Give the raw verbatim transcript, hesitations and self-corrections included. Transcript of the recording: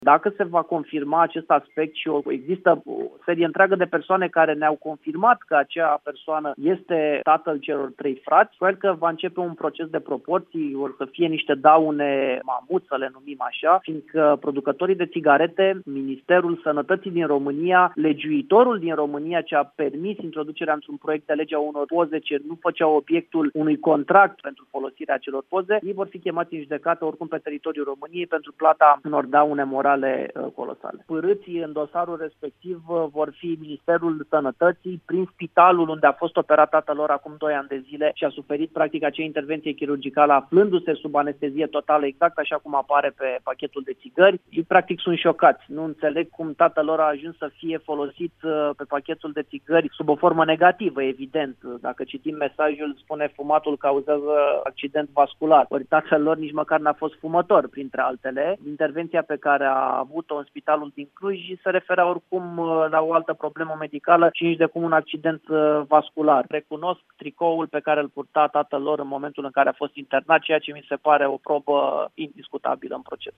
Dacă se va confirma acest aspect și există o serie întreagă de persoane care ne-au confirmat că acea persoană este tatăl celor trei frați, probabil că va începe un proces de proporții, or să fie niște daune mamut, să le numim așa, fiindcă producătorii de țigarete, Ministerul Sănătății din România, legiuitorul din România ce a permis introducerea într-un proiect de lege a unor poze ce nu făceau obiectul unui contract pentru folosirea acelor poze, ei vor fi chemați în judecată oricum pe teritoriul României pentru plata unor daune morale uh, colosale. Părâții în dosarul respectiv uh, vor fi Ministerul Sănătății prin spitalul unde a fost operat tatăl lor acum doi ani de zile și a suferit practic acea intervenție chirurgicală aflându-se sub anestezie totală, exact așa cum apare pe pachetul de țigări. Ei practic sunt șocați. Nu înțeleg cum tatăl lor a ajuns să fie folosit uh, pe pachetul de țigări sub o formă negativă, evident. Dacă citim mesajul, spune fumatul cauzează accident vascular. Ori tatăl lor nici măcar n-a fost fumător, printre altele. Intervenția pe care a avut-o în spitalul din Cluj se referea oricum la o altă problemă medicală și nici de cum un accident vascular. Recunosc tricoul pe care îl purta tatăl lor în momentul în care a fost internat, ceea ce mi se pare o probă indiscutabilă în proces.